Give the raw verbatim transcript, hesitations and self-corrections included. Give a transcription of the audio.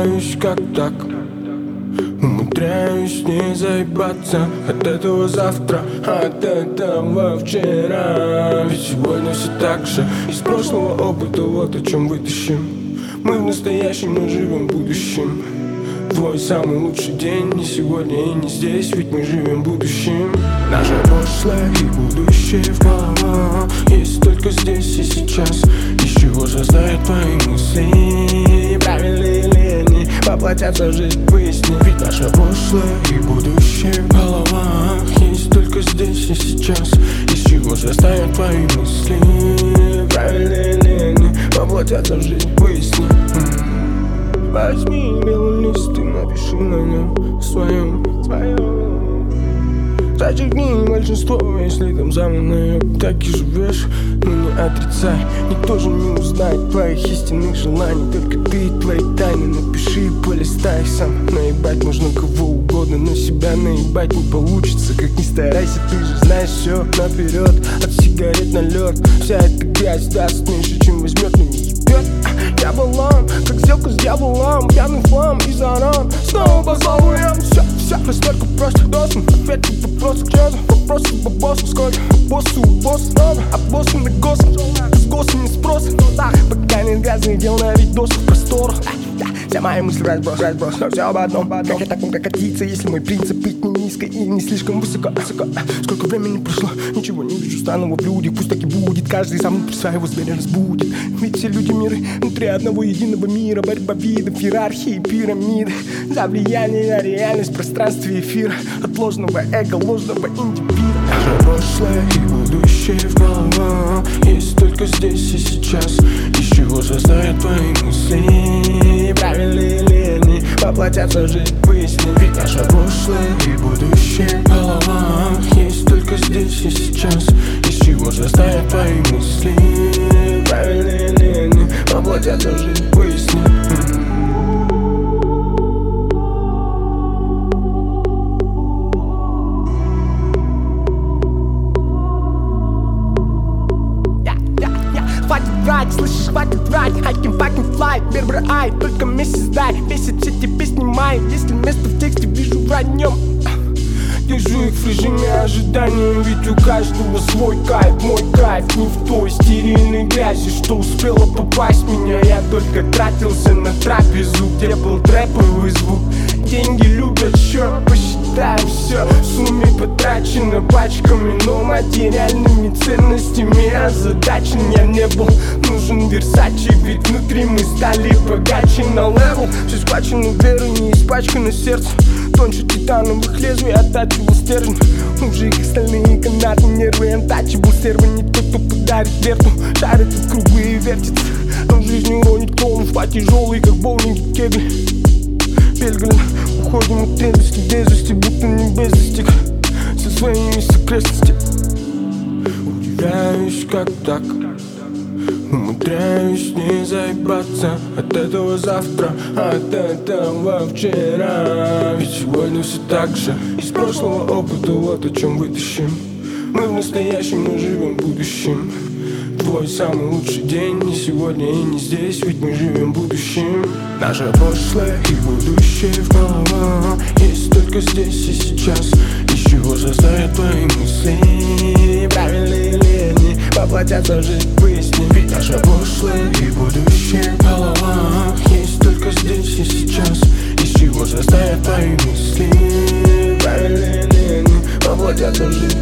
Удивляюсь, как так умудряюсь не заебаться от этого завтра, от этого вчера. Ведь сегодня все так же. Из прошлого опыта вот о чем вытащим. Мы в настоящем, но живем будущим. Твой самый лучший день не сегодня и не здесь, ведь мы живем будущим. Наше прошлое и будущее в головах есть только здесь и сейчас. Из чего же знают твои мысли? Правильные ли они воплотятся в жизнь, выясни. Ведь наше прошлое и будущее в головах есть только здесь и сейчас. Из чего же знают твои мысли? Правильные ли они воплотятся в жизнь, выясни. Возьми белый лист и напиши на нем своем, своем. Зачеркни большинство, если там за мной так и живешь. Но не отрицай, никто же не узнает твоих истинных желаний. Только ты и твои тайны напиши и полистай их сам. Наебать можно кого угодно, но себя наебать не получится. Как ни старайся, ты же знаешь все наперед. От сигарет на лед, вся эта грязь даст меньше, чем возьмет, но не ебет. Я балам, как сделка с дьяволом, пьяный флам и заран. Снова поцелуем, все, все настолько просто. Должен ответить вопросы к чёрту. Вопросы по боссу, сколько боссу у босса надо. А боссы на госах, с госом не спрос. Пока нет грязных дел на видосах просторах. Все мои мысли разброс, разброс, но все об одном, об одном. Как я так мог катиться, если мой принцип пить не низко и не слишком высоко, высоко. Сколько времени прошло, ничего не вижу странного в людях. Пусть так и будет, каждый сам внутри своего зверя разбудит. Ведь все люди миры внутри одного единого мира. Борьба видов, иерархии, пирамиды. За влияние на реальность, пространстве эфира. От ложного эго, ложного индивида. Наше прошлое и будущее в головах есть только здесь и сейчас. Из чего же знают твои мысли? Правильные ли они воплотятся в жизнь, выясни. Ведь наше прошлое и будущее в головах есть только здесь и сейчас. Из чего же знают твои мысли? Правильные ли они воплотятся в жизнь, выясни. Хватит врать, слышишь, хватит врать. I can fucking fly, первый ай, только месяц дай. Бесит все тебе снимай, если место в тексте вижу враньем. Держу их в режиме ожидания, ведь у каждого свой кайф. Мой кайф не в той стерильной грязи, что успела попасть в меня. Я только тратился на трапезу, где был трэповый звук. Деньги любят счет, посчитаем все. В сумме потрачено пачками, но материальными ценностями озадачен я не был. Нужен Версачи, ведь внутри мы стали богаче на левел. Все схвачено верой, не испачкано сердце. Тоньше титановых лезвий оттачивал стержень. Уже их стальные канаты, нервы антачивал. Стерва не тот, кто подарит верту. Шарит в кругу и вертится. Но в жизни уронит клоунов, а тяжелый, как боулинги кегли. Бельгрен, уходим от трезвости, дерзости, будто не без достиг со своими секретностями. Удивляюсь, как так умудряюсь не заебаться от этого завтра, от этого вчера. Ведь сегодня все так же. Из прошлого опыта вот о чем вытащим. Мы в настоящем, но живем будущим. Твой самый лучший день не сегодня и не здесь, ведь мы живем будущим. Наше прошлое и будущее в головах есть только здесь и сейчас. Из чего же знают твои мысли? Правильные ли они воплотятся в жизнь, выясни. Ведь наше прошлое и будущее в головах есть только здесь и сейчас. Из чего же знают твои мысли? Правильные ли они воплотятся в жизнь?